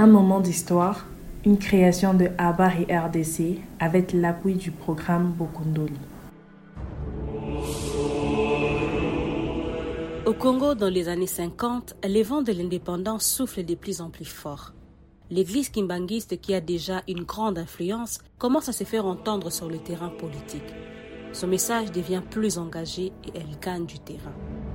Un moment d'histoire, une création de Abar et RDC avec l'appui du programme Bokundoli. Au Congo, dans les années 50, les vents de l'indépendance soufflent de plus en plus fort. L'église kimbanguiste, qui a déjà une grande influence, commence à se faire entendre sur le terrain politique. Son message devient plus engagé et elle gagne du terrain.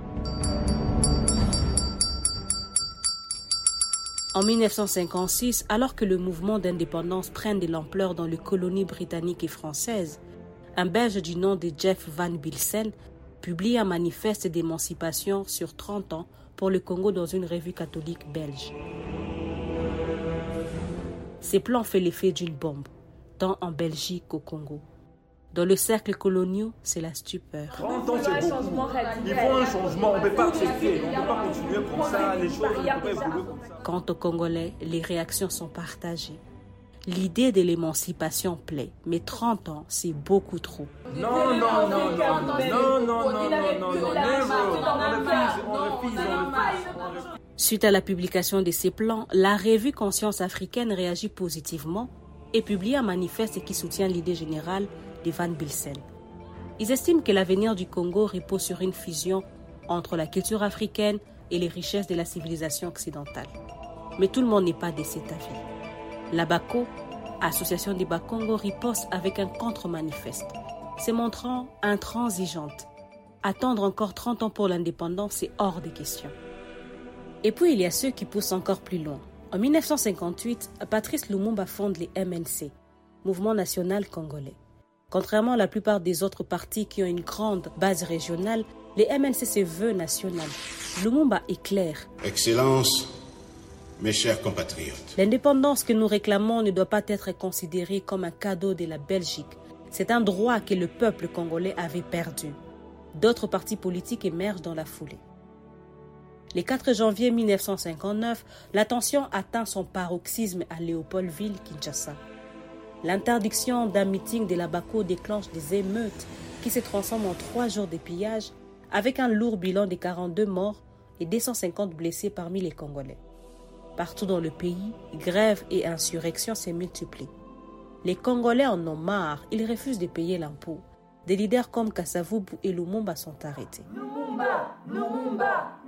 En 1956, alors que le mouvement d'indépendance prend de l'ampleur dans les colonies britanniques et françaises, un Belge du nom de Jeff Van Bilsen publie un manifeste d'émancipation sur 30 ans pour le Congo dans une revue catholique belge. Ces plans font l'effet d'une bombe, tant en Belgique qu'au Congo. Dans le cercle colonial, c'est la stupeur. 30 ans, c'est beaucoup. Il faut un changement, on ne peut pas accepter, on ne peut pas continuer comme ça, les choses ne peuvent pas évoluer comme ça. Quant aux Congolais, les réactions sont partagées. L'idée de l'émancipation plaît, mais 30 ans, c'est beaucoup trop. Non, never. On refuse. Suite à la publication de ces plans, la revue Conscience africaine réagit positivement et publie un manifeste qui soutient l'idée générale de Van Bilsen. Ils estiment que l'avenir du Congo repose sur une fusion entre la culture africaine et les richesses de la civilisation occidentale. Mais tout le monde n'est pas de cet avis. La BACO, Association des Bakongo, riposte avec un contre-manifeste, se montrant intransigeante. Attendre encore 30 ans pour l'indépendance, c'est hors de question. Et puis il y a ceux qui poussent encore plus loin. En 1958, Patrice Lumumba fonde les MNC, Mouvement national congolais. Contrairement à la plupart des autres partis qui ont une grande base régionale, les MNC se veulent national. Lumumba est clair. Excellence, mes chers compatriotes. L'indépendance que nous réclamons ne doit pas être considérée comme un cadeau de la Belgique. C'est un droit que le peuple congolais avait perdu. D'autres partis politiques émergent dans la foulée. Le 4 janvier 1959, la tension atteint son paroxysme à Léopoldville, Kinshasa. L'interdiction d'un meeting de la BACO déclenche des émeutes qui se transforment en 3 jours de pillage avec un lourd bilan de 42 morts et 250 blessés parmi les Congolais. Partout dans le pays, grèves et insurrections se multiplient. Les Congolais en ont marre, ils refusent de payer l'impôt. Des leaders comme Kasavubu et Lumumba sont arrêtés. Lumumba.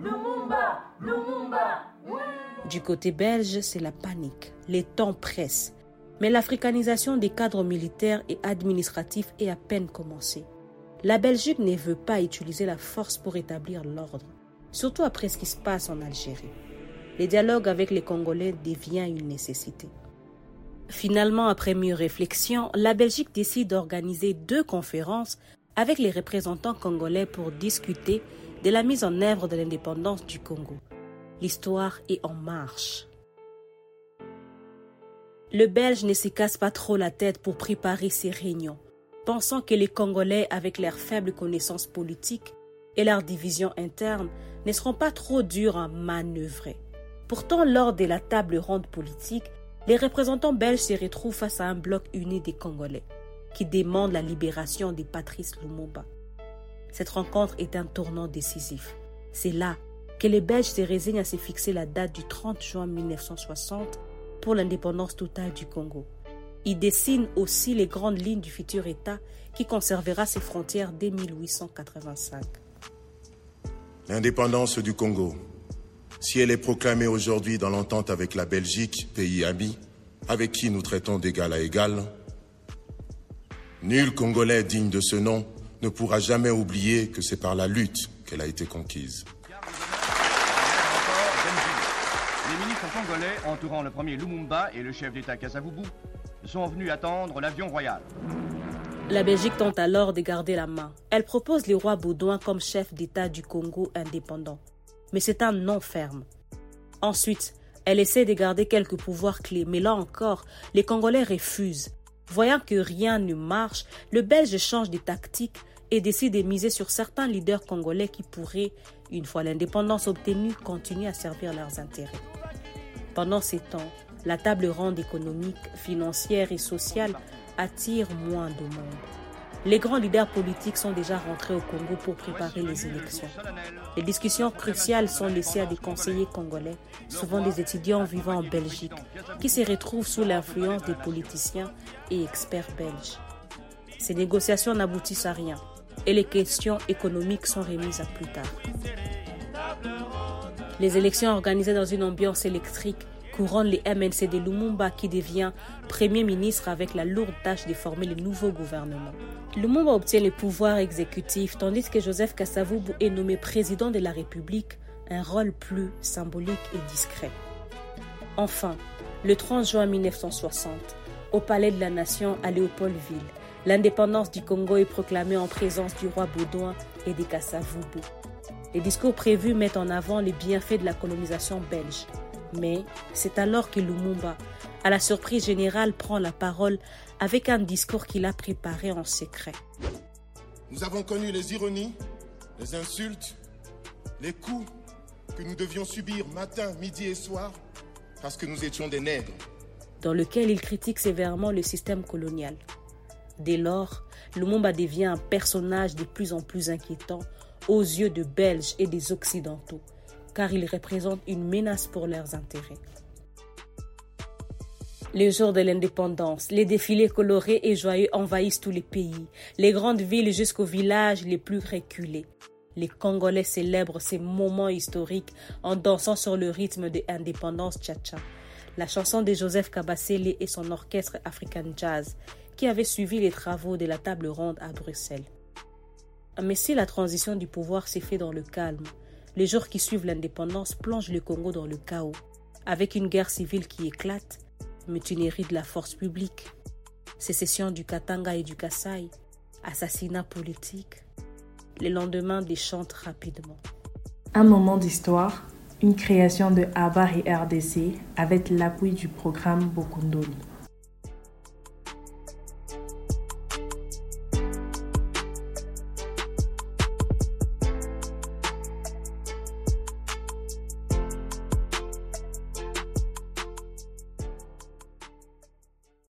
Du côté belge, c'est la panique. Les temps pressent. Mais l'africanisation des cadres militaires et administratifs est à peine commencée. La Belgique ne veut pas utiliser la force pour établir l'ordre, surtout après ce qui se passe en Algérie. Le dialogue avec les Congolais devient une nécessité. Finalement, après mûre réflexion, la Belgique décide d'organiser 2 conférences avec les représentants congolais pour discuter de la mise en œuvre de l'indépendance du Congo. L'histoire est en marche. Le Belge ne se casse pas trop la tête pour préparer ces réunions, pensant que les Congolais, avec leurs faibles connaissances politiques et leur division interne, ne seront pas trop durs à manœuvrer. Pourtant, lors de la table ronde politique, les représentants belges se retrouvent face à un bloc uni des Congolais, qui demande la libération de Patrice Lumumba. Cette rencontre est un tournant décisif. C'est là que les Belges se résignent à se fixer la date du 30 juin 1960 pour l'indépendance totale du Congo. Ils dessinent aussi les grandes lignes du futur État qui conservera ses frontières dès 1885. L'indépendance du Congo, si elle est proclamée aujourd'hui dans l'entente avec la Belgique, pays ami, avec qui nous traitons d'égal à égal, nul Congolais digne de ce nom ne pourra jamais oublier que c'est par la lutte qu'elle a été conquise. Les ministres congolais entourant le premier Lumumba et le chef d'État Kasavubu sont venus attendre l'avion royal. La Belgique tente alors de garder la main. Elle propose le roi Baudouin comme chef d'État du Congo indépendant. Mais c'est un non ferme. Ensuite, elle essaie de garder quelques pouvoirs clés, mais là encore, les Congolais refusent. Voyant que rien ne marche, le Belge change de tactique et décide de miser sur certains leaders congolais qui pourraient, une fois l'indépendance obtenue, continuer à servir leurs intérêts. Pendant ces temps, la table ronde économique, financière et sociale attire moins de monde. Les grands leaders politiques sont déjà rentrés au Congo pour préparer les élections. Les discussions cruciales sont laissées à des conseillers congolais, souvent des étudiants vivant en Belgique, qui se retrouvent sous l'influence des politiciens et experts belges. Ces négociations n'aboutissent à rien et les questions économiques sont remises à plus tard. Les élections organisées dans une ambiance électrique couronnent les MNC de Lumumba qui devient Premier ministre avec la lourde tâche de former le nouveau gouvernement. Lumumba obtient le pouvoir exécutif tandis que Joseph Kasavubu est nommé président de la République, un rôle plus symbolique et discret. Enfin, le 30 juin 1960, au Palais de la Nation à Léopoldville, l'indépendance du Congo est proclamée en présence du roi Baudouin et de Kasavubu. Les discours prévus mettent en avant les bienfaits de la colonisation belge. Mais c'est alors que Lumumba, à la surprise générale, prend la parole avec un discours qu'il a préparé en secret. Nous avons connu les ironies, les insultes, les coups que nous devions subir matin, midi et soir parce que nous étions des nègres. Dans lequel il critique sévèrement le système colonial. Dès lors, Lumumba devient un personnage de plus en plus inquiétant aux yeux des Belges et des Occidentaux, car il représente une menace pour leurs intérêts. Les jours de l'indépendance, les défilés colorés et joyeux envahissent tous les pays, les grandes villes jusqu'aux villages les plus reculés. Les Congolais célèbrent ces moments historiques en dansant sur le rythme de l'indépendance tcha-tcha, la chanson de Joseph Kabasele et son orchestre African Jazz, qui avait suivi les travaux de la table ronde à Bruxelles. Mais si la transition du pouvoir s'est faite dans le calme, les jours qui suivent l'indépendance plongent le Congo dans le chaos, avec une guerre civile qui éclate, mutinerie de la force publique, sécession du Katanga et du Kasaï, assassinat politique. Les lendemains déchantent rapidement. Un moment d'histoire, une création de ABBA et RDC avec l'appui du programme Bokundoli.